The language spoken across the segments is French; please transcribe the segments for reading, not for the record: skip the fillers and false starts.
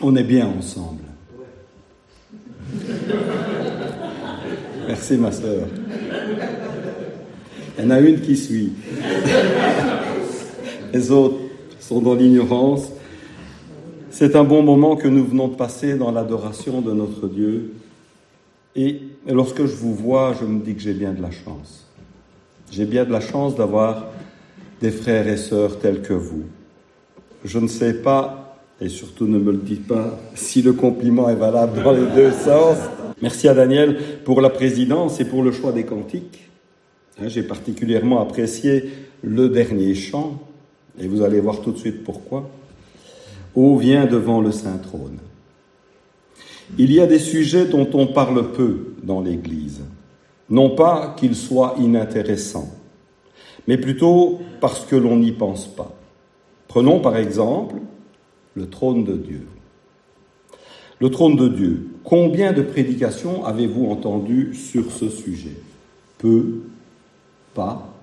On est bien ensemble. Merci ma sœur. Il y en a une qui suit. Les autres sont dans l'ignorance. C'est un bon moment que nous venons de passer dans l'adoration de notre Dieu. Et lorsque je vous vois, je me dis que j'ai bien de la chance. J'ai bien de la chance d'avoir des frères et sœurs tels que vous. Je ne sais pas, et surtout ne me le dites pas, si le compliment est valable dans les deux sens. Merci à Daniel pour la présidence et pour le choix des cantiques. J'ai particulièrement apprécié le dernier chant, et vous allez voir tout de suite pourquoi. Ô viens devant le Saint Trône. Il y a des sujets dont on parle peu dans l'Église. Non pas qu'ils soient inintéressants, mais plutôt parce que l'on n'y pense pas. Prenons par exemple le trône de Dieu. Le trône de Dieu. Combien de prédications avez-vous entendu sur ce sujet? Peu? Pas?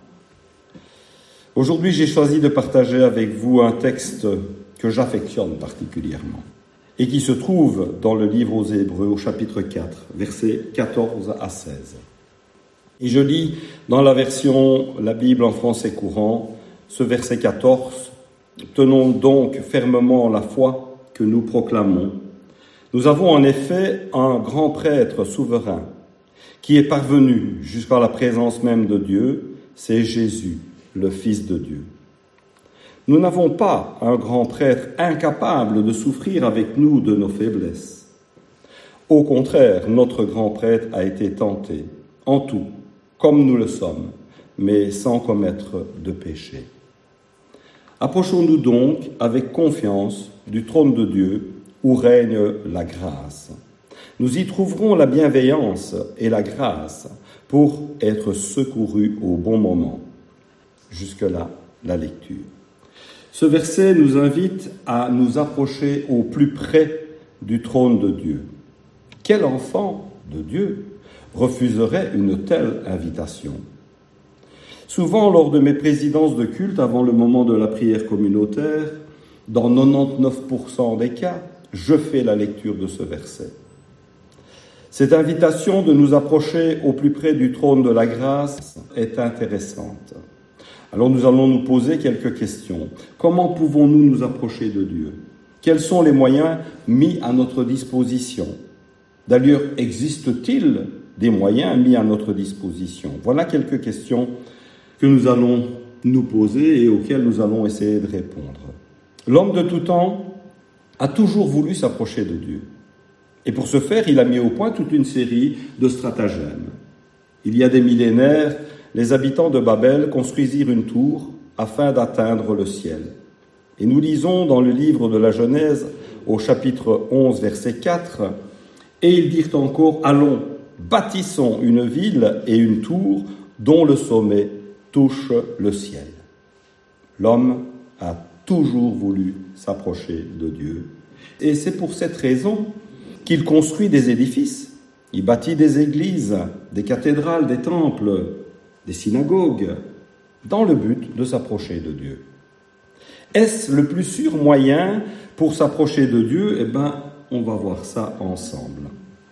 Aujourd'hui, j'ai choisi de partager avec vous un texte que j'affectionne particulièrement et qui se trouve dans le livre aux Hébreux au chapitre 4, versets 14 à 16. Et je lis dans la version, la Bible en français courant, ce verset 14. Tenons donc fermement la foi que nous proclamons. Nous avons en effet un grand prêtre souverain qui est parvenu jusqu'à la présence même de Dieu, c'est Jésus, le Fils de Dieu. Nous n'avons pas un grand prêtre incapable de souffrir avec nous de nos faiblesses. Au contraire, notre grand prêtre a été tenté en tout, comme nous le sommes, mais sans commettre de péché. Approchons-nous donc avec confiance du trône de Dieu où règne la grâce. Nous y trouverons la bienveillance et la grâce pour être secourus au bon moment. Jusque-là, la lecture. Ce verset nous invite à nous approcher au plus près du trône de Dieu. Quel enfant de Dieu refuserait une telle invitation? Souvent, lors de mes présidences de culte, avant le moment de la prière communautaire, dans 99% des cas, je fais la lecture de ce verset. Cette invitation de nous approcher au plus près du trône de la grâce est intéressante. Alors nous allons nous poser quelques questions. Comment pouvons-nous nous approcher de Dieu? Quels sont les moyens mis à notre disposition? D'ailleurs, existe-t-il des moyens mis à notre disposition? Voilà quelques questions que nous allons nous poser et auxquelles nous allons essayer de répondre. L'homme de tout temps a toujours voulu s'approcher de Dieu. Et pour ce faire, il a mis au point toute une série de stratagèmes. Il y a des millénaires, les habitants de Babel construisirent une tour afin d'atteindre le ciel. Et nous lisons dans le livre de la Genèse, au chapitre 11, verset 4, « Et ils dirent encore, allons, bâtissons une ville et une tour dont le sommet touche le ciel. » L'homme a toujours voulu s'approcher de Dieu. Et c'est pour cette raison qu'il construit des édifices. Il bâtit des églises, des cathédrales, des temples, des synagogues, dans le but de s'approcher de Dieu. Est-ce le plus sûr moyen pour s'approcher de Dieu? Eh bien, on va voir ça ensemble.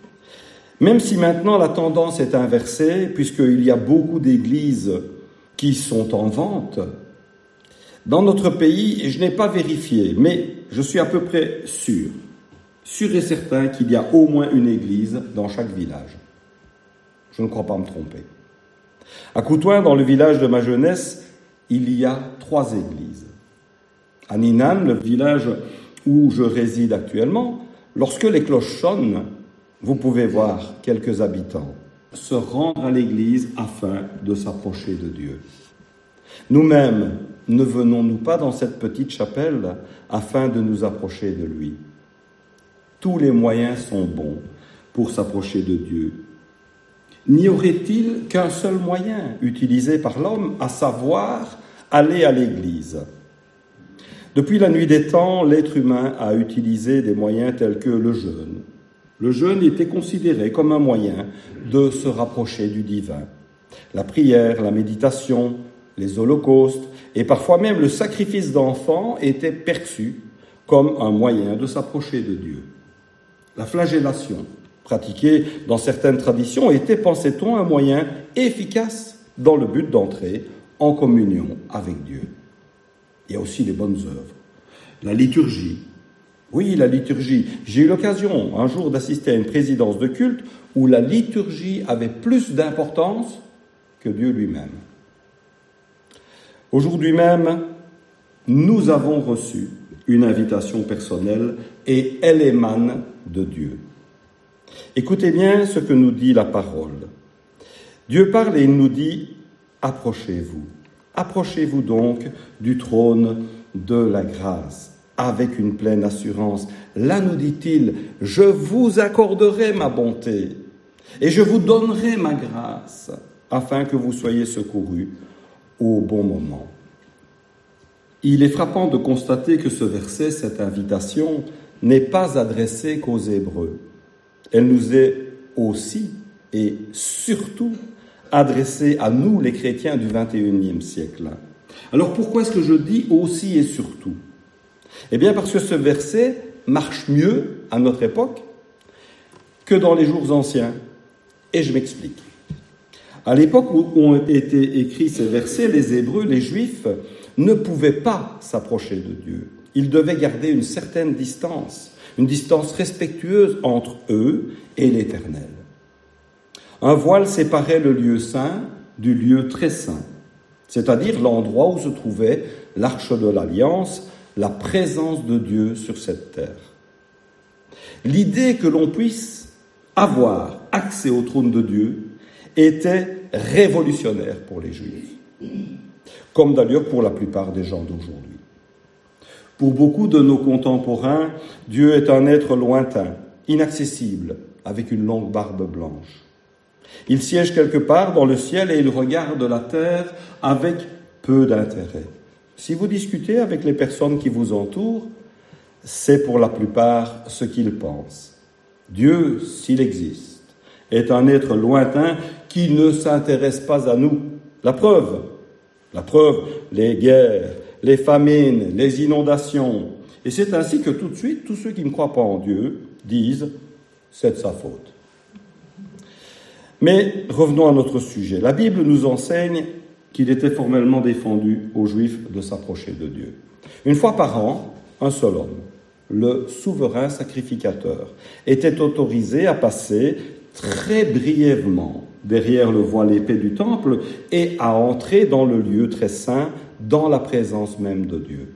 Même si maintenant la tendance est inversée, puisqu'il y a beaucoup d'églises qui sont en vente, dans notre pays, et je n'ai pas vérifié, mais je suis à peu près sûr et certain qu'il y a au moins une église dans chaque village. Je ne crois pas me tromper. À Coutouin, dans le village de ma jeunesse, il y a 3 églises. À Ninan, le village où je réside actuellement, lorsque les cloches sonnent, vous pouvez voir quelques habitants se rendre à l'église afin de s'approcher de Dieu. Nous-mêmes, ne venons-nous pas dans cette petite chapelle afin de nous approcher de lui? Tous les moyens sont bons pour s'approcher de Dieu. N'y aurait-il qu'un seul moyen utilisé par l'homme, à savoir aller à l'église? Depuis la nuit des temps, l'être humain a utilisé des moyens tels que le jeûne. Le jeûne était considéré comme un moyen de se rapprocher du divin. La prière, la méditation, les holocaustes et parfois même le sacrifice d'enfants étaient perçus comme un moyen de s'approcher de Dieu. La flagellation, pratiquée dans certaines traditions, était, pensait-on, un moyen efficace dans le but d'entrer en communion avec Dieu. Il y a aussi les bonnes œuvres. La liturgie. Oui, la liturgie. J'ai eu l'occasion un jour d'assister à une présidence de culte où la liturgie avait plus d'importance que Dieu lui-même. Aujourd'hui même, nous avons reçu une invitation personnelle et elle émane de Dieu. Écoutez bien ce que nous dit la parole. Dieu parle et il nous dit « Approchez-vous. Approchez-vous donc du trône de la grâce avec une pleine assurance. Là, nous dit-il, je vous accorderai ma bonté et je vous donnerai ma grâce afin que vous soyez secourus au bon moment. » Il est frappant de constater que ce verset, cette invitation, n'est pas adressée qu'aux Hébreux. Elle nous est aussi et surtout adressée à nous, les chrétiens du XXIe siècle. Alors pourquoi est-ce que je dis aussi et surtout ? Eh bien parce que ce verset marche mieux à notre époque que dans les jours anciens. Et je m'explique. À l'époque où ont été écrits ces versets, les Hébreux, les Juifs, ne pouvaient pas s'approcher de Dieu. Ils devaient garder une certaine distance, une distance respectueuse entre eux et l'Éternel. Un voile séparait le lieu saint du lieu très saint, c'est-à-dire l'endroit où se trouvait l'arche de l'Alliance, la présence de Dieu sur cette terre. L'idée que l'on puisse avoir accès au trône de Dieu était révolutionnaire pour les Juifs, comme d'ailleurs pour la plupart des gens d'aujourd'hui. Pour beaucoup de nos contemporains, Dieu est un être lointain, inaccessible, avec une longue barbe blanche. Il siège quelque part dans le ciel et il regarde la terre avec peu d'intérêt. Si vous discutez avec les personnes qui vous entourent, c'est pour la plupart ce qu'ils pensent. Dieu, s'il existe, est un être lointain qui ne s'intéresse pas à nous. La preuve, les guerres, les famines, les inondations. Et c'est ainsi que tout de suite, tous ceux qui ne croient pas en Dieu disent « c'est de sa faute ». Mais revenons à notre sujet. La Bible nous enseigne qu'il était formellement défendu aux Juifs de s'approcher de Dieu. Une fois par an, un seul homme, le souverain sacrificateur, était autorisé à passer très brièvement derrière le voile épais du temple et à entrer dans le lieu très saint, dans la présence même de Dieu.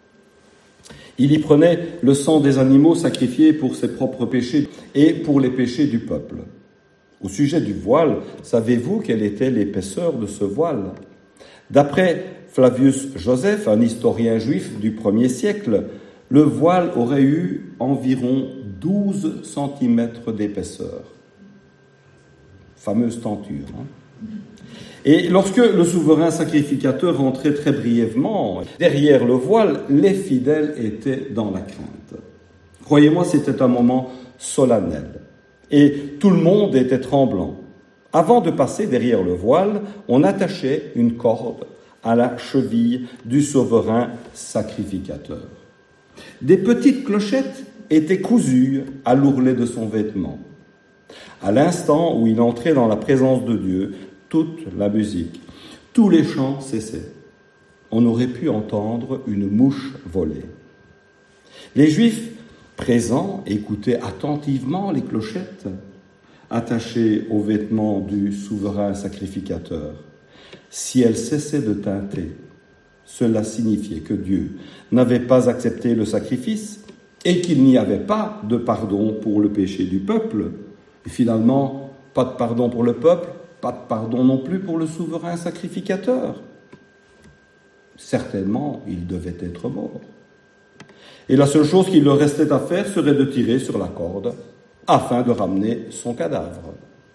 Il y prenait le sang des animaux sacrifiés pour ses propres péchés et pour les péchés du peuple. Au sujet du voile, savez-vous quelle était l'épaisseur de ce voile ? D'après Flavius Joseph, un historien juif du 1er siècle, le voile aurait eu environ 12 cm d'épaisseur. Fameuse tenture. Et lorsque le souverain sacrificateur rentrait très brièvement derrière le voile, les fidèles étaient dans la crainte. Croyez-moi, c'était un moment solennel. Et tout le monde était tremblant. Avant de passer derrière le voile, on attachait une corde à la cheville du souverain sacrificateur. Des petites clochettes étaient cousues à l'ourlet de son vêtement. À l'instant où il entrait dans la présence de Dieu, toute la musique, tous les chants cessaient. On aurait pu entendre une mouche voler. Les Juifs présents écoutaient attentivement les clochettes attachées aux vêtements du souverain sacrificateur. Si elles cessaient de tinter, cela signifiait que Dieu n'avait pas accepté le sacrifice et qu'il n'y avait pas de pardon pour le péché du peuple. Et finalement, pas de pardon pour le peuple, pas de pardon non plus pour le souverain sacrificateur. Certainement, il devait être mort. Et la seule chose qu'il leur restait à faire serait de tirer sur la corde afin de ramener son cadavre.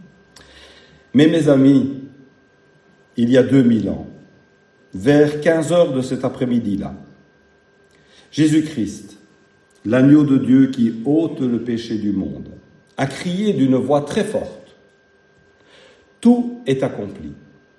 Mais mes amis, il y a 2000 ans, vers 15 heures de cet après-midi-là, Jésus-Christ, l'agneau de Dieu qui ôte le péché du monde, a crié d'une voix très forte « Tout est accompli ».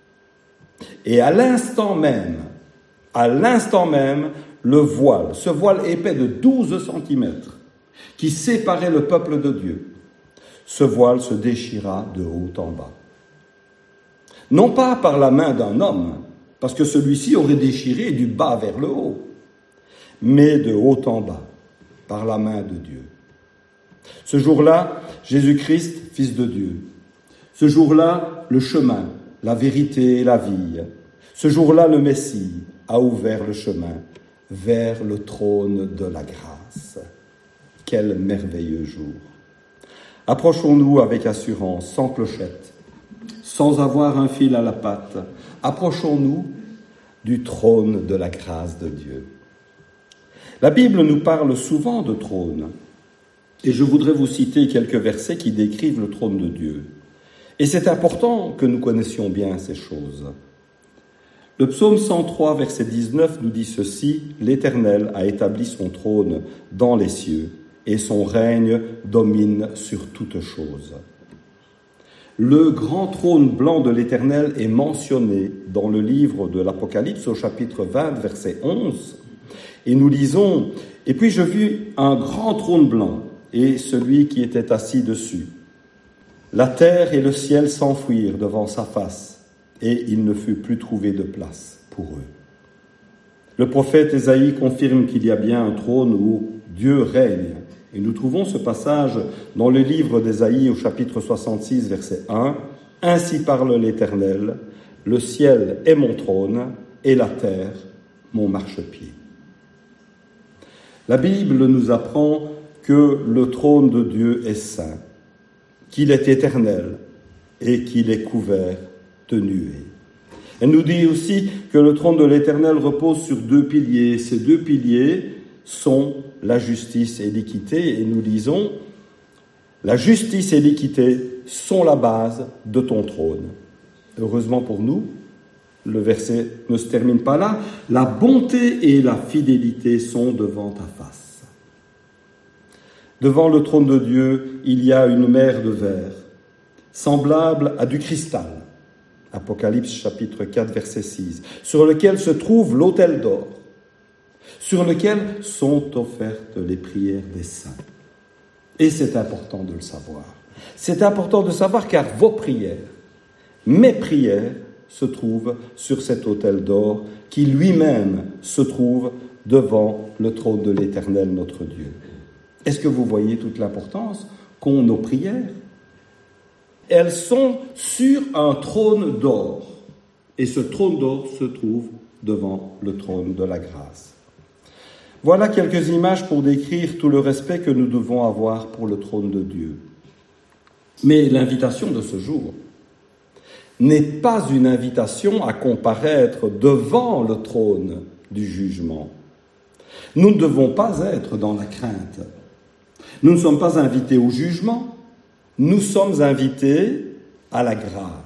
Et à l'instant même, le voile, ce voile épais de 12 centimètres qui séparait le peuple de Dieu. Ce voile se déchira de haut en bas. Non pas par la main d'un homme, parce que celui-ci aurait déchiré du bas vers le haut, mais de haut en bas, par la main de Dieu. Ce jour-là, Jésus-Christ, Fils de Dieu. Ce jour-là, le chemin, la vérité et la vie. Ce jour-là, le Messie a ouvert le chemin vers le trône de la grâce. Quel merveilleux jour! Approchons-nous avec assurance, sans clochette, sans avoir un fil à la patte. Approchons-nous du trône de la grâce de Dieu. La Bible nous parle souvent de trône, et je voudrais vous citer quelques versets qui décrivent le trône de Dieu. Et c'est important que nous connaissions bien ces choses. Le psaume 103, verset 19, nous dit ceci: « L'Éternel a établi son trône dans les cieux, et son règne domine sur toutes choses. » Le grand trône blanc de l'Éternel est mentionné dans le livre de l'Apocalypse au chapitre 20, verset 11. Et nous lisons: « Et puis je vis un grand trône blanc, et celui qui était assis dessus. La terre et le ciel s'enfuirent devant sa face, et il ne fut plus trouvé de place pour eux. » Le prophète Ésaïe confirme qu'il y a bien un trône où Dieu règne. Et nous trouvons ce passage dans le livre d'Ésaïe au chapitre 66, verset 1. « Ainsi parle l'Éternel, le ciel est mon trône et la terre mon marchepied. » La Bible nous apprend que le trône de Dieu est saint, qu'il est éternel et qu'il est couvert de nuées. Elle nous dit aussi que le trône de l'Éternel repose sur 2 piliers. Ces 2 piliers sont la justice et l'équité. Et nous lisons: « La justice et l'équité sont la base de ton trône. » Heureusement pour nous, le verset ne se termine pas là. « La bonté et la fidélité sont devant ta face. » Devant le trône de Dieu, il y a une mer de verre, semblable à du cristal. Apocalypse chapitre 4, verset 6, sur lequel se trouve l'autel d'or, sur lequel sont offertes les prières des saints. Et c'est important de le savoir. C'est important de savoir car vos prières, mes prières, se trouvent sur cet autel d'or qui lui-même se trouve devant le trône de l'Éternel, notre Dieu. Est-ce que vous voyez toute l'importance qu'ont nos prières? Elles sont sur un trône d'or. Et ce trône d'or se trouve devant le trône de la grâce. Voilà quelques images pour décrire tout le respect que nous devons avoir pour le trône de Dieu. Mais l'invitation de ce jour n'est pas une invitation à comparaître devant le trône du jugement. Nous ne devons pas être dans la crainte. Nous ne sommes pas invités au jugement, nous sommes invités à la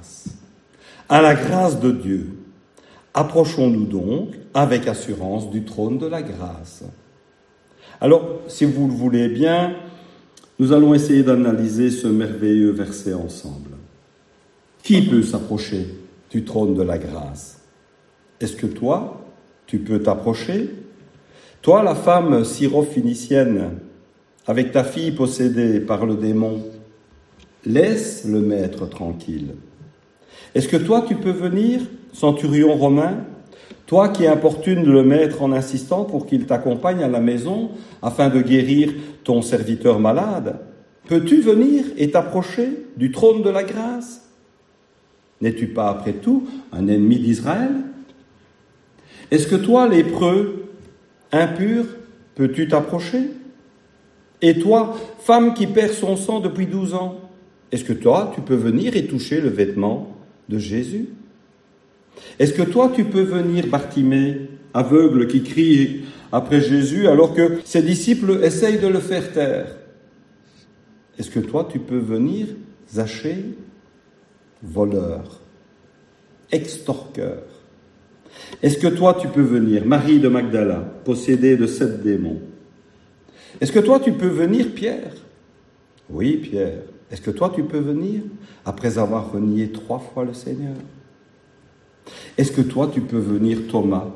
grâce de Dieu. Approchons-nous donc avec assurance du trône de la grâce. Alors, si vous le voulez bien, nous allons essayer d'analyser ce merveilleux verset ensemble. Qui peut s'approcher du trône de la grâce? Est-ce que toi, tu peux t'approcher? Toi, la femme syrophénicienne, avec ta fille possédée par le démon, laisse le maître tranquille. Est-ce que toi, tu peux venir, centurion romain, toi qui importunes le maître en insistant pour qu'il t'accompagne à la maison afin de guérir ton serviteur malade? Peux-tu venir et t'approcher du trône de la grâce? N'es-tu pas, après tout, un ennemi d'Israël? Est-ce que toi, lépreux, impur, peux-tu t'approcher? Et toi, femme qui perd son sang depuis 12 ans, est-ce que toi, tu peux venir et toucher le vêtement de Jésus? Est-ce que toi, tu peux venir, Bartimée, aveugle qui crie après Jésus alors que ses disciples essayent de le faire taire? Est-ce que toi, tu peux venir, Zachée, voleur, extorqueur? Est-ce que toi, tu peux venir, Marie de Magdala, possédée de 7 démons? Est-ce que toi, tu peux venir, Pierre? Oui, Pierre. Est-ce que toi, tu peux venir après avoir renié 3 fois le Seigneur? Est-ce que toi, tu peux venir, Thomas,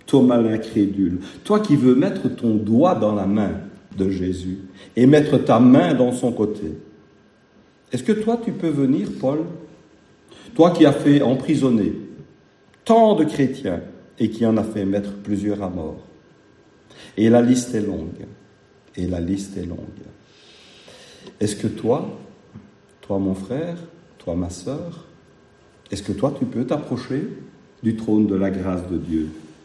Thomas l'incrédule, toi qui veux mettre ton doigt dans la main de Jésus et mettre ta main dans son côté. Est-ce que toi tu peux venir, Paul? Toi qui as fait emprisonner tant de chrétiens et qui en a fait mettre plusieurs à mort. Et la liste est longue. Et la liste est longue. Est-ce que toi mon frère, toi ma sœur, est-ce que toi tu peux t'approcher du trône de la grâce de Dieu?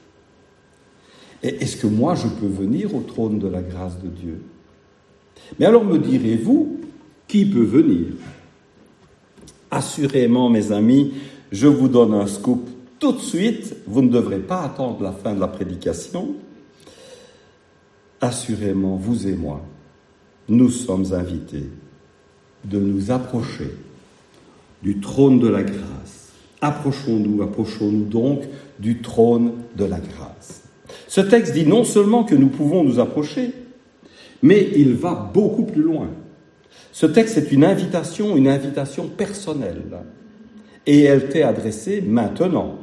Et est-ce que moi je peux venir au trône de la grâce de Dieu? Mais alors me direz-vous, qui peut venir? Assurément, mes amis, je vous donne un scoop tout de suite, vous ne devrez pas attendre la fin de la prédication. Assurément, vous et moi, nous sommes invités de nous approcher du trône de la grâce. Approchons-nous donc du trône de la grâce. Ce texte dit non seulement que nous pouvons nous approcher, mais il va beaucoup plus loin. Ce texte est une invitation personnelle. Et elle t'est adressée maintenant.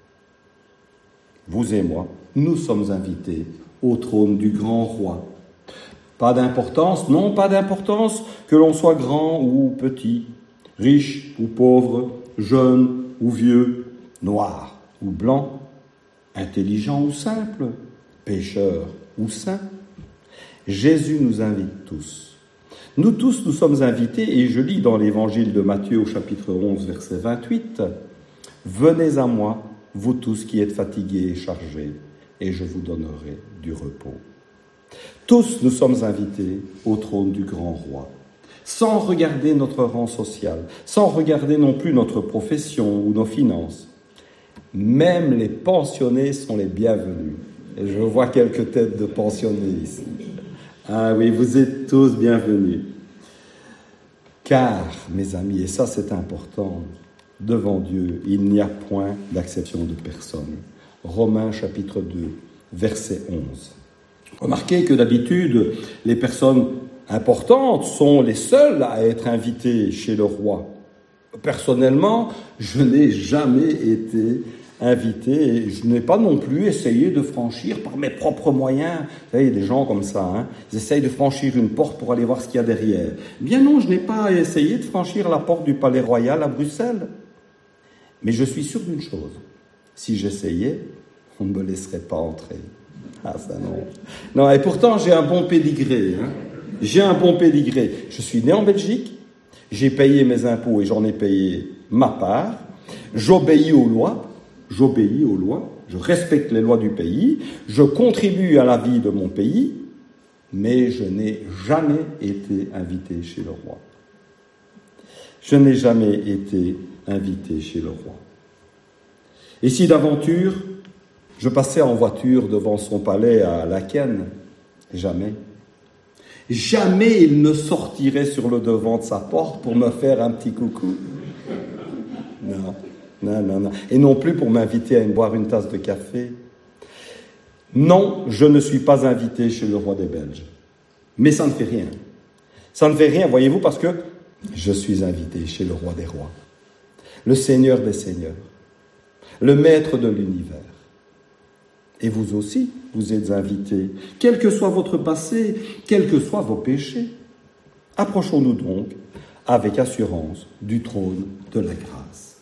Vous et moi, nous sommes invités au trône du grand roi. Pas d'importance, non, pas d'importance que l'on soit grand ou petit, riche ou pauvre, jeune ou vieux, noir ou blanc, intelligent ou simple, pécheur ou saint. Jésus nous invite tous. Nous tous, nous sommes invités, et je lis dans l'évangile de Matthieu au chapitre 11, verset 28, « Venez à moi, vous tous qui êtes fatigués et chargés, et je vous donnerai du repos. » Tous, nous sommes invités au trône du grand roi, sans regarder notre rang social, sans regarder non plus notre profession ou nos finances. Même les pensionnés sont les bienvenus. Et je vois quelques têtes de pensionnés ici. Ah oui, vous êtes tous bienvenus. Car, mes amis, et ça c'est important, devant Dieu, il n'y a point d'acception de personne. Romains chapitre 2, verset 11. Remarquez que d'habitude, les personnes importantes sont les seules à être invitées chez le roi. Personnellement, je n'ai jamais été invité et je n'ai pas non plus essayé de franchir par mes propres moyens. Vous savez, il y a des gens comme ça, ils essayent de franchir une porte pour aller voir ce qu'il y a derrière. Bien non, je n'ai pas essayé de franchir la porte du Palais Royal à Bruxelles. Mais je suis sûr d'une chose, si j'essayais, on ne me laisserait pas entrer. Ah ça non. Non, et pourtant j'ai un bon pédigré. J'ai un bon pédigré. Je suis né en Belgique, j'ai payé mes impôts et j'en ai payé ma part. J'obéis aux lois, je respecte les lois du pays, je contribue à la vie de mon pays, mais je n'ai jamais été invité chez le roi. Je n'ai jamais été invité chez le roi. Et si d'aventure, je passais en voiture devant son palais à Laeken, jamais. Jamais il ne sortirait sur le devant de sa porte pour me faire un petit coucou. Non. Et non plus pour m'inviter à boire une tasse de café. Non, je ne suis pas invité chez le roi des Belges. Mais ça ne fait rien. Ça ne fait rien, voyez-vous, parce que je suis invité chez le roi des rois, le Seigneur des seigneurs, le maître de l'univers. Et vous aussi, vous êtes invités, quel que soit votre passé, quels que soient vos péchés. Approchons-nous donc avec assurance du trône de la grâce.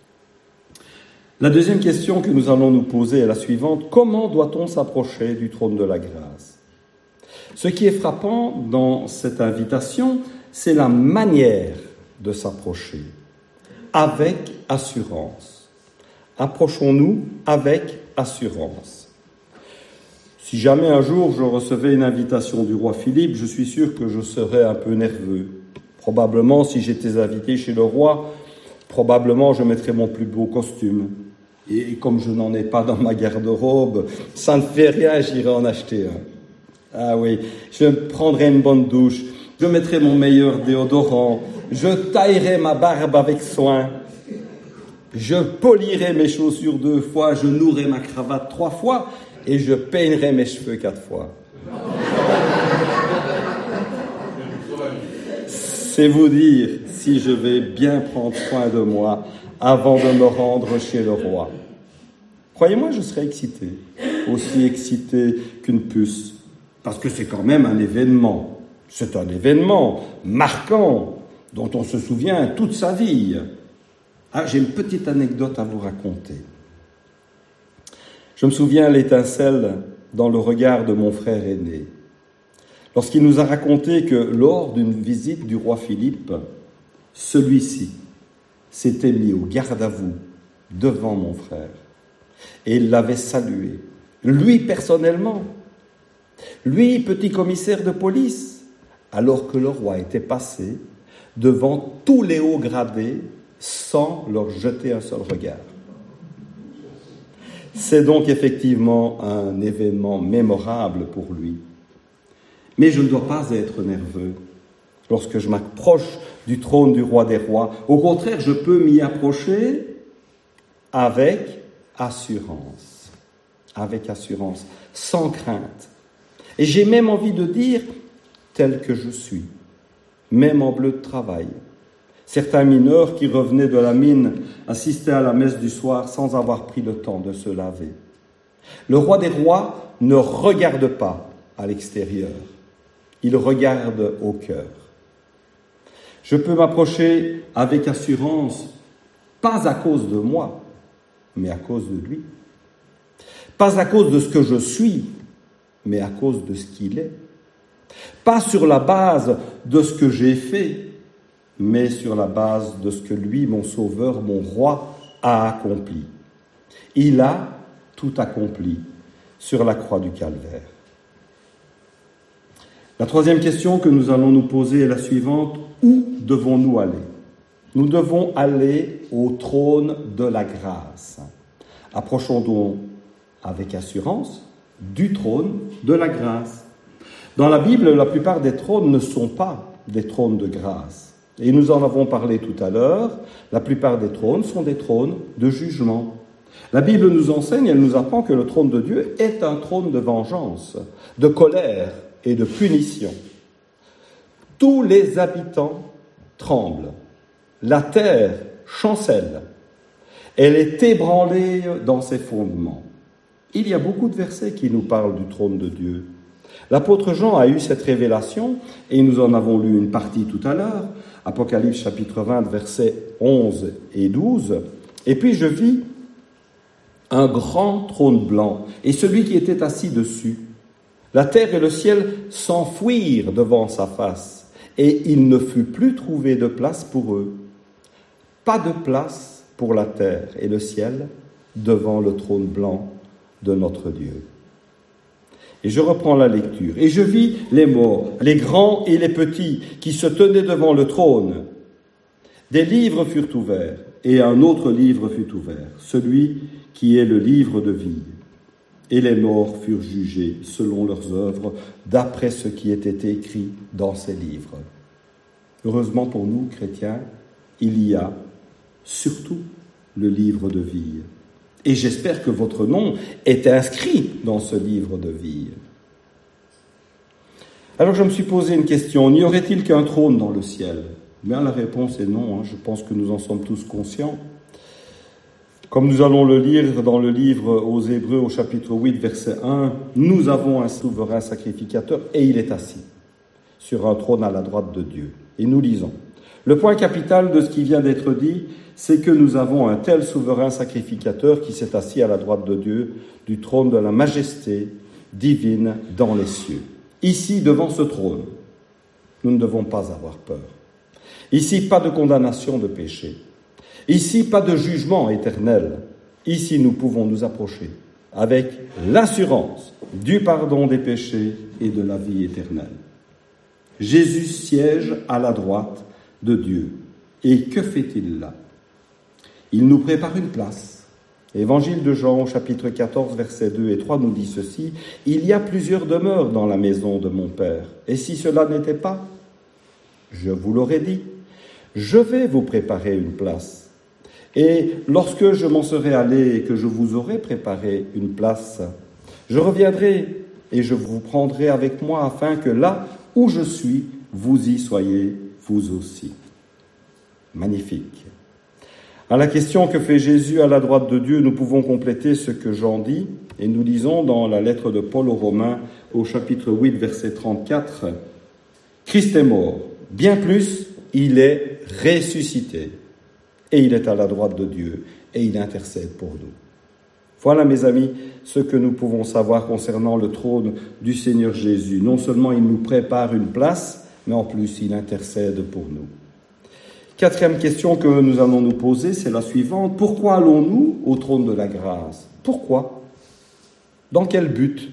La deuxième question que nous allons nous poser est la suivante. Comment doit-on s'approcher du trône de la grâce? Ce qui est frappant dans cette invitation, c'est la manière de s'approcher, avec assurance. Approchons-nous avec assurance. Si jamais un jour je recevais une invitation du roi Philippe, je suis sûr que je serais un peu nerveux. Probablement, si j'étais invité chez le roi, probablement je mettrais mon plus beau costume. Et comme je n'en ai pas dans ma garde-robe, ça ne fait rien, j'irai en acheter un. Ah oui, je prendrai une bonne douche, je mettrai mon meilleur déodorant, je taillerai ma barbe avec soin, je polirai mes chaussures 2 fois, je nouerai ma cravate 3 fois et je peignerai mes cheveux 4 fois. C'est vous dire si je vais bien prendre soin de moi avant de me rendre chez le roi. Croyez-moi, je serai excité. aussi excité qu'une puce, parce que c'est quand même un événement. C'est un événement marquant, dont on se souvient toute sa vie. Ah, j'ai une petite anecdote à vous raconter. Je me souviens l'étincelle dans le regard de mon frère aîné, lorsqu'il nous a raconté que lors d'une visite du roi Philippe, celui-ci s'était mis au garde à vous devant mon frère et il l'avait salué, lui personnellement, lui petit commissaire de police, alors que le roi était passé devant tous les hauts gradés sans leur jeter un seul regard. C'est donc effectivement un événement mémorable pour lui. Mais je ne dois pas être nerveux lorsque je m'approche du trône du roi des rois. Au contraire, je peux m'y approcher avec assurance, sans crainte. Et j'ai même envie de dire tel que je suis, même en bleu de travail. Certains mineurs qui revenaient de la mine assistaient à la messe du soir sans avoir pris le temps de se laver. Le roi des rois ne regarde pas à l'extérieur, il regarde au cœur. Je peux m'approcher avec assurance, pas à cause de moi, mais à cause de lui. Pas à cause de ce que je suis, mais à cause de ce qu'il est. Pas sur la base de ce que j'ai fait, mais sur la base de ce que lui, mon sauveur, mon roi, a accompli. Il a tout accompli sur la croix du Calvaire. La troisième question que nous allons nous poser est la suivante. Où devons-nous aller ? Nous devons aller au trône de la grâce. Approchons-nous avec assurance du trône de la grâce. Dans la Bible, la plupart des trônes ne sont pas des trônes de grâce. Et nous en avons parlé tout à l'heure, la plupart des trônes sont des trônes de jugement. La Bible nous enseigne, elle nous apprend que le trône de Dieu est un trône de vengeance, de colère et de punition. Tous les habitants tremblent, la terre chancelle, elle est ébranlée dans ses fondements. Il y a beaucoup de versets qui nous parlent du trône de Dieu. L'apôtre Jean a eu cette révélation, et nous en avons lu une partie tout à l'heure, Apocalypse chapitre 20, versets 11 et 12. Et puis je vis un grand trône blanc, et celui qui était assis dessus. La terre et le ciel s'enfuirent devant sa face, et il ne fut plus trouvé de place pour eux. Pas de place pour la terre et le ciel devant le trône blanc de notre Dieu. Et je reprends la lecture. Et je vis les morts, les grands et les petits, qui se tenaient devant le trône. Des livres furent ouverts, et un autre livre fut ouvert, celui qui est le livre de vie. Et les morts furent jugés selon leurs œuvres, d'après ce qui était écrit dans ces livres. Heureusement pour nous, chrétiens, il y a surtout le livre de vie. Et j'espère que votre nom est inscrit dans ce livre de vie. Alors je me suis posé une question, n'y aurait-il qu'un trône dans le ciel ? Bien, la réponse est non, je pense que nous en sommes tous conscients. Comme nous allons le lire dans le livre aux Hébreux au chapitre 8, verset 1, nous avons un souverain sacrificateur et il est assis sur un trône à la droite de Dieu. Et nous lisons. Le point capital de ce qui vient d'être dit, c'est que nous avons un tel souverain sacrificateur qui s'est assis à la droite de Dieu, du trône de la majesté divine dans les cieux. Ici, devant ce trône, nous ne devons pas avoir peur. Ici, pas de condamnation de péché. Ici, pas de jugement éternel. Ici, nous pouvons nous approcher avec l'assurance du pardon des péchés et de la vie éternelle. Jésus siège à la droite de Dieu. Et que fait-il là ? Il nous prépare une place. Évangile de Jean, chapitre 14, versets 2 et 3 nous dit ceci. « Il y a plusieurs demeures dans la maison de mon Père. Et si cela n'était pas, je vous l'aurais dit, je vais vous préparer une place. Et lorsque je m'en serai allé et que je vous aurai préparé une place, je reviendrai et je vous prendrai avec moi afin que là où je suis, vous y soyez vous aussi. » Magnifique. À la question que fait Jésus à la droite de Dieu, nous pouvons compléter ce que Jean dit, Et nous lisons dans la lettre de Paul aux Romains, au chapitre 8, verset 34, « Christ est mort, bien plus, il est ressuscité, et il est à la droite de Dieu, et il intercède pour nous. » Voilà, mes amis, ce que nous pouvons savoir concernant le trône du Seigneur Jésus. Non seulement il nous prépare une place, mais en plus il intercède pour nous. Quatrième question que nous allons nous poser, c'est la suivante. Pourquoi allons-nous au trône de la grâce? Pourquoi? Dans quel but?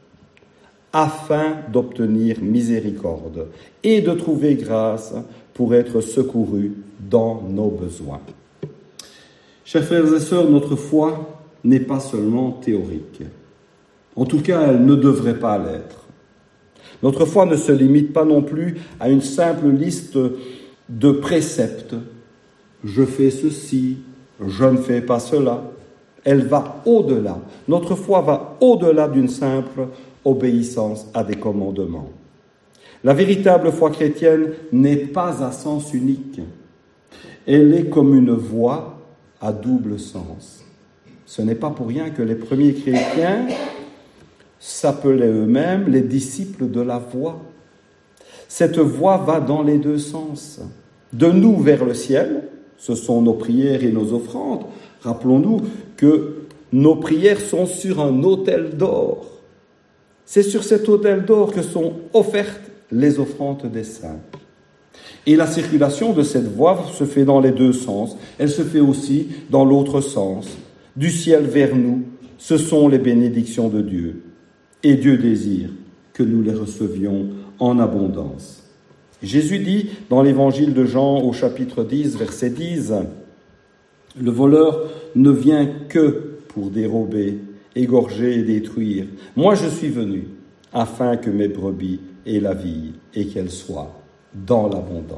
Afin d'obtenir miséricorde et de trouver grâce pour être secourus dans nos besoins. Chers frères et sœurs, notre foi n'est pas seulement théorique. En tout cas, elle ne devrait pas l'être. Notre foi ne se limite pas non plus à une simple liste de préceptes. Je fais ceci, je ne fais pas cela. Elle va au-delà. Notre foi va au-delà d'une simple obéissance à des commandements. La véritable foi chrétienne n'est pas à sens unique. Elle est comme une voie à double sens. Ce n'est pas pour rien que les premiers chrétiens s'appelaient eux-mêmes les disciples de la voie. Cette voie va dans les deux sens. De nous vers le ciel, ce sont nos prières et nos offrandes. Rappelons-nous que nos prières sont sur un autel d'or. C'est sur cet autel d'or que sont offertes les offrandes des saints. Et la circulation de cette voie se fait dans les deux sens. Elle se fait aussi dans l'autre sens. Du ciel vers nous, ce sont les bénédictions de Dieu. Et Dieu désire que nous les recevions en abondance. Jésus dit dans l'évangile de Jean au chapitre 10, verset 10, « Le voleur ne vient que pour dérober, égorger et détruire. Moi je suis venu afin que mes brebis aient la vie et qu'elles soient dans l'abondance. »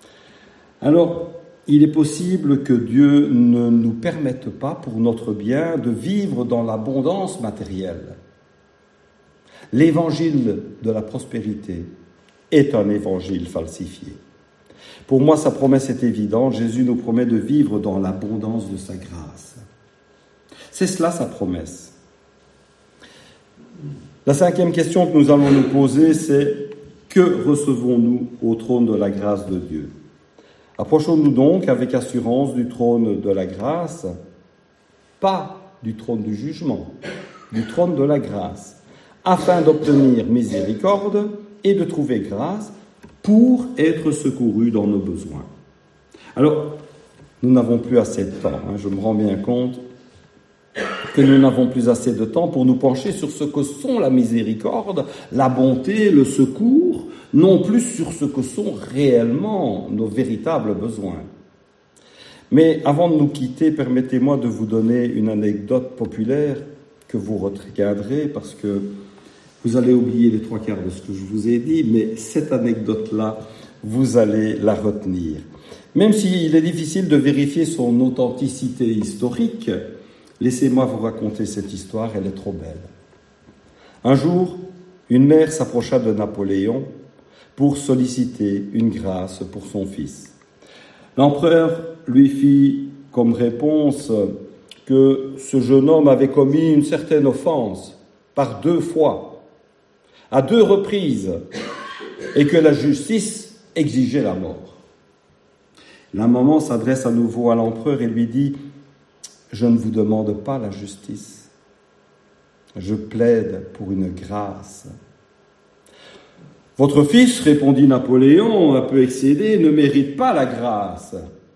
Alors, il est possible que Dieu ne nous permette pas, pour notre bien, de vivre dans l'abondance matérielle. L'évangile de la prospérité est un évangile falsifié. Pour moi, sa promesse est évidente. Jésus nous promet de vivre dans l'abondance de sa grâce. C'est cela sa promesse. La cinquième question que nous allons nous poser, c'est « Que recevons-nous au trône de la grâce de Dieu ?» Approchons-nous donc avec assurance du trône de la grâce, pas du trône du jugement, du trône de la grâce, afin d'obtenir miséricorde et de trouver grâce pour être secourus dans nos besoins. Alors, nous n'avons plus assez de temps, je me rends bien compte que nous n'avons plus assez de temps pour nous pencher sur ce que sont la miséricorde, la bonté, le secours, non plus sur ce que sont réellement nos véritables besoins. Mais avant de nous quitter, permettez-moi de vous donner une anecdote populaire que vous retiendrez parce que vous allez oublier les trois quarts de ce que je vous ai dit, mais cette anecdote-là, vous allez la retenir. Même s'il est difficile de vérifier son authenticité historique, laissez-moi vous raconter cette histoire, elle est trop belle. Un jour, une mère s'approcha de Napoléon pour solliciter une grâce pour son fils. L'empereur lui fit comme réponse que ce jeune homme avait commis une certaine offense par 2 fois, à 2 reprises, et que la justice exigeait la mort. La maman s'adresse à nouveau à l'empereur et lui dit « Je ne vous demande pas la justice, je plaide pour une grâce. » « Votre fils, répondit Napoléon, un peu excédé, ne mérite pas la grâce. »«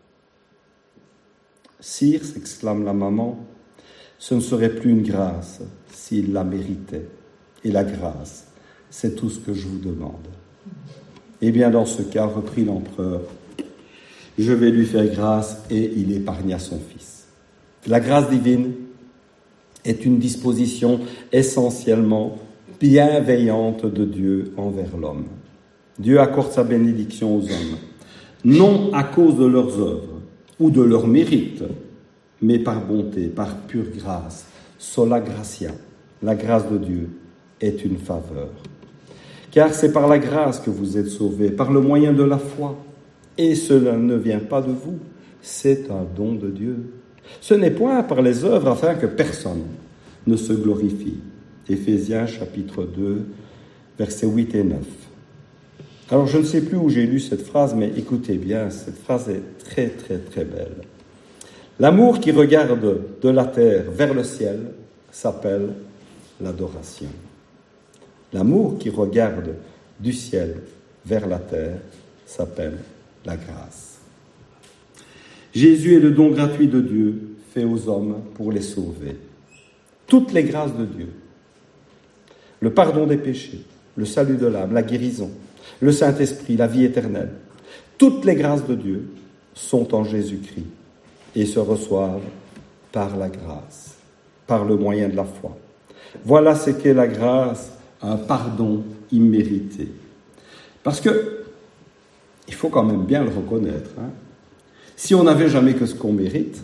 Sire, s'exclame la maman, ce ne serait plus une grâce s'il la méritait. Et la grâce, c'est tout ce que je vous demande. » Eh bien, dans ce cas, reprit l'empereur, je vais lui faire grâce et il épargna son fils. La grâce divine est une disposition essentiellement bienveillante de Dieu envers l'homme. Dieu accorde sa bénédiction aux hommes, non à cause de leurs œuvres ou de leurs mérites, mais par bonté, par pure grâce. Sola gratia, la grâce de Dieu est une faveur. Car c'est par la grâce que vous êtes sauvés, par le moyen de la foi. Et cela ne vient pas de vous, c'est un don de Dieu. Ce n'est point par les œuvres afin que personne ne se glorifie. Éphésiens chapitre 2, versets 8 et 9. Alors je ne sais plus où j'ai lu cette phrase, mais écoutez bien, cette phrase est très très très belle. L'amour qui regarde de la terre vers le ciel s'appelle l'adoration. L'amour qui regarde du ciel vers la terre s'appelle la grâce. Jésus est le don gratuit de Dieu fait aux hommes pour les sauver. Toutes les grâces de Dieu, le pardon des péchés, le salut de l'âme, la guérison, le Saint-Esprit, la vie éternelle, toutes les grâces de Dieu sont en Jésus-Christ et se reçoivent par la grâce, par le moyen de la foi. Voilà ce qu'est la grâce, un pardon immérité. Parce que, il faut quand même bien le reconnaître, si on n'avait jamais que ce qu'on mérite,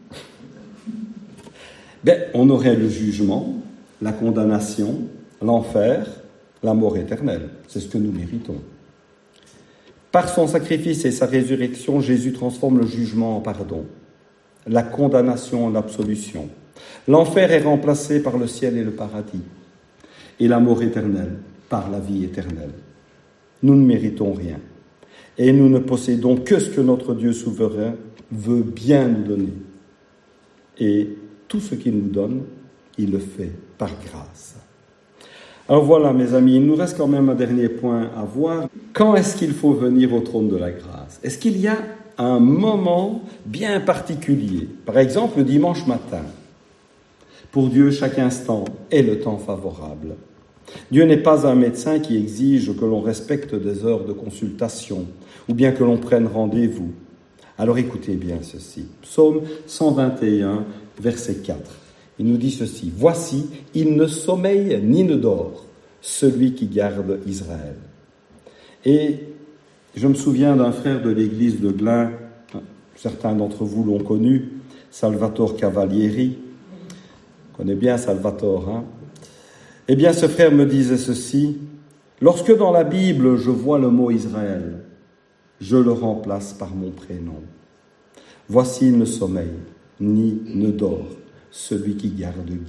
on aurait le jugement, la condamnation, l'enfer, la mort éternelle. C'est ce que nous méritons. Par son sacrifice et sa résurrection, Jésus transforme le jugement en pardon, la condamnation en absolution. L'enfer est remplacé par le ciel et le paradis, et la mort éternelle par la vie éternelle. Nous ne méritons rien, et nous ne possédons que ce que notre Dieu souverain veut bien nous donner. Et tout ce qu'il nous donne, il le fait par grâce. Alors voilà, mes amis, il nous reste quand même un dernier point à voir. Quand est-ce qu'il faut venir au trône de la grâce? Est-ce qu'il y a un moment bien particulier? Par exemple, le dimanche matin. Pour Dieu, chaque instant est le temps favorable. Dieu n'est pas un médecin qui exige que l'on respecte des heures de consultation ou bien que l'on prenne rendez-vous. Alors écoutez bien ceci. Psaume 121, verset 4. Il nous dit ceci. « Voici, il ne sommeille ni ne dort, celui qui garde Israël. » Et je me souviens d'un frère de l'église de Glun, certains d'entre vous l'ont connu, Salvatore Cavalieri. On connaît bien Salvatore, hein? Eh bien, ce frère me disait ceci. « Lorsque dans la Bible, je vois le mot Israël, je le remplace par mon prénom. Voici, il ne sommeille ni ne dort, celui qui garde Guy. »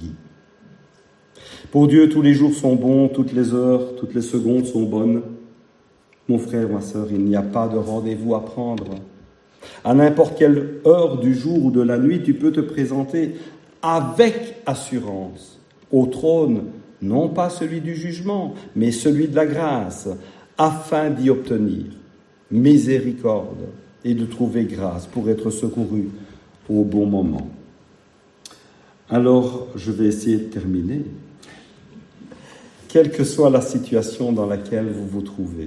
Pour Dieu, tous les jours sont bons, toutes les heures, toutes les secondes sont bonnes. Mon frère, ma sœur, il n'y a pas de rendez-vous à prendre. À n'importe quelle heure du jour ou de la nuit, tu peux te présenter avec assurance au trône, non pas celui du jugement, mais celui de la grâce, afin d'y obtenir miséricorde et de trouver grâce pour être secouru au bon moment. Alors, je vais essayer de terminer. Quelle que soit la situation dans laquelle vous vous trouvez,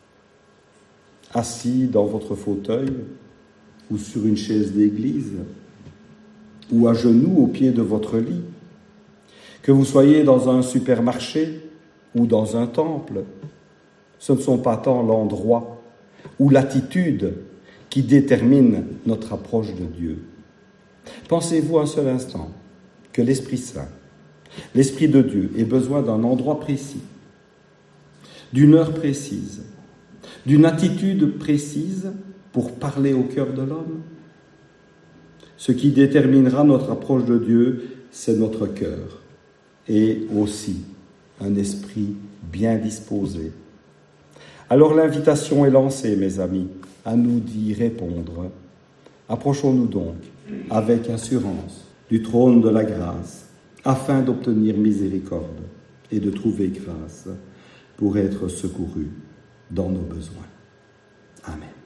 assis dans votre fauteuil ou sur une chaise d'église ou à genoux au pied de votre lit, que vous soyez dans un supermarché ou dans un temple, ce ne sont pas tant l'endroit ou l'attitude qui déterminent notre approche de Dieu. Pensez-vous un seul instant que l'Esprit Saint, l'Esprit de Dieu, ait besoin d'un endroit précis, d'une heure précise, d'une attitude précise pour parler au cœur de l'homme? Ce qui déterminera notre approche de Dieu, c'est notre cœur et aussi un esprit bien disposé. Alors l'invitation est lancée, mes amis, à nous d'y répondre. Approchons-nous donc avec assurance du trône de la grâce, afin d'obtenir miséricorde et de trouver grâce pour être secourus dans nos besoins. Amen.